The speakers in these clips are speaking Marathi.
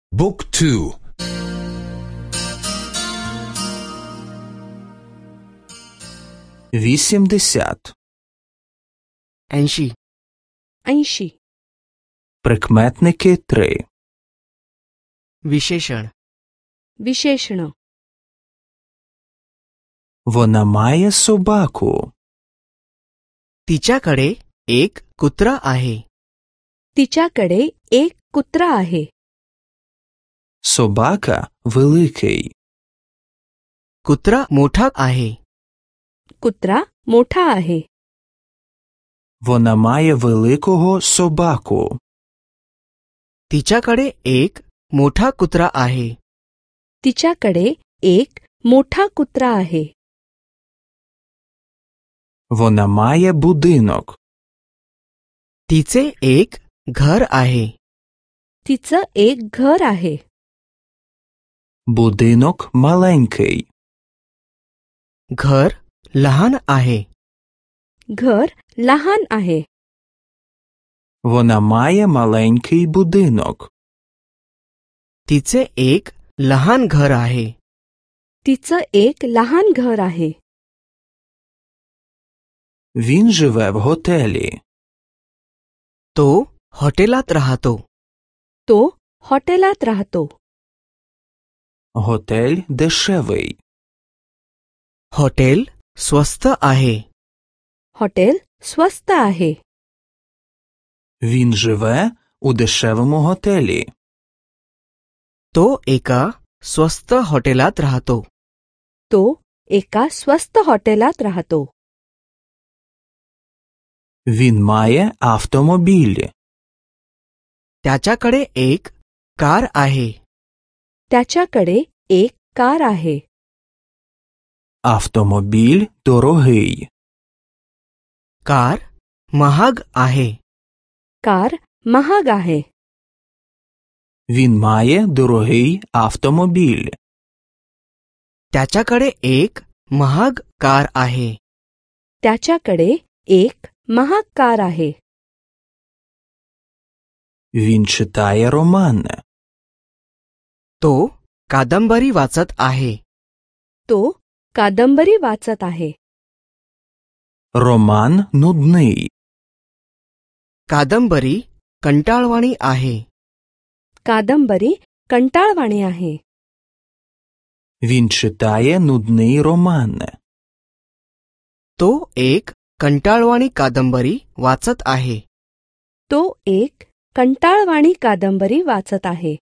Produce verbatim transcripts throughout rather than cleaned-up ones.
Book two. Вісімдесят. ऐंशी ऐंशी. Прикметники три. विशेषण विशेषण. Вона має собаку. तिच्याकडे एक कुत्रा आहे. तिच्याकडे एक कुत्रा आहे. Собака великий. कुत्रा मोठा आहे. कुत्रा मोठा आहे. Вона має великого собаку. तिच्याकडे एक मोठा कुत्रा आहे. तिच्याकडे एक मोठा कुत्रा आहे. Вона має будинок. तिचे एक घर आहे. तिचं एक घर आहे. Будинок маленький. घर लहान आहे. घर लहान आहे. Вона має маленький будинок. तिचे एक लहान घर आहे. तिचं एक लहान घर आहे. Він живе в готелі. तो हॉटेलात राहतो. तो हॉटेलात राहतो. Готель дешевий. हॉटेल स्वस्त आहे. हॉटेल स्वस्त आहे. Він живе у дешевому готелі. तो एका स्वस्त हॉटेलात राहतो. तो एका स्वस्त हॉटेलात राहतो. Він має автомобіль. त्याच्याकडे एक कार आहे. त्याच्याकडे एक कार आहे. Автомобіль дорогий. कार महाग आहे. कार महाग आहे. Він має дорогий автомобіль. त्याच्याकडे एक महाग कार आहे. त्याच्याकडे एक महाग कार आहे. Він читає романи. तो कादंबरी वाचत आहे. तो कादंबरी वाचत आहे. Роман нудний. कादंबरी कंटाळवाणी आहे. कादंबरी कंटाळवाणी आहे. Він читає нудний роман. तो एक कंटाळवाणी कादंबरी वाचत आहे. तो एक कंटाळवाणी कादंबरी वाचत आहे.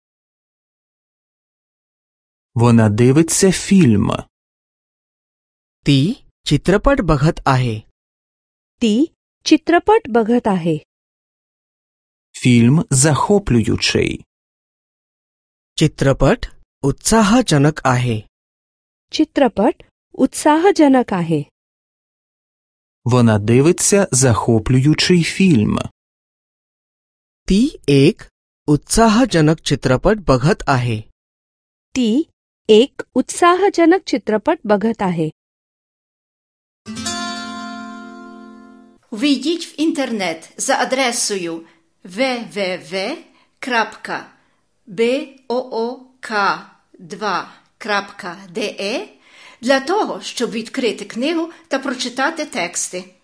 Вона дивиться фільм. ती चित्रपट बघत आहे. ती चित्रपट बघत आहे. Фільм захоплюючий. चित्रपट उत्साहजनक आहे. चित्रपट उत्साहजनक आहे. Вона дивиться захоплюючий фільм. ती एक उत्साहजनक चित्रपट बघत आहे. ती एक उत्साहजनक चित्रपट बघत आहे. Ввійдіть в інтернет за адресою дабл-ю дабл-ю дабл-ю крапка буок два крапка де для того, щоб відкрити книгу та прочитати тексти.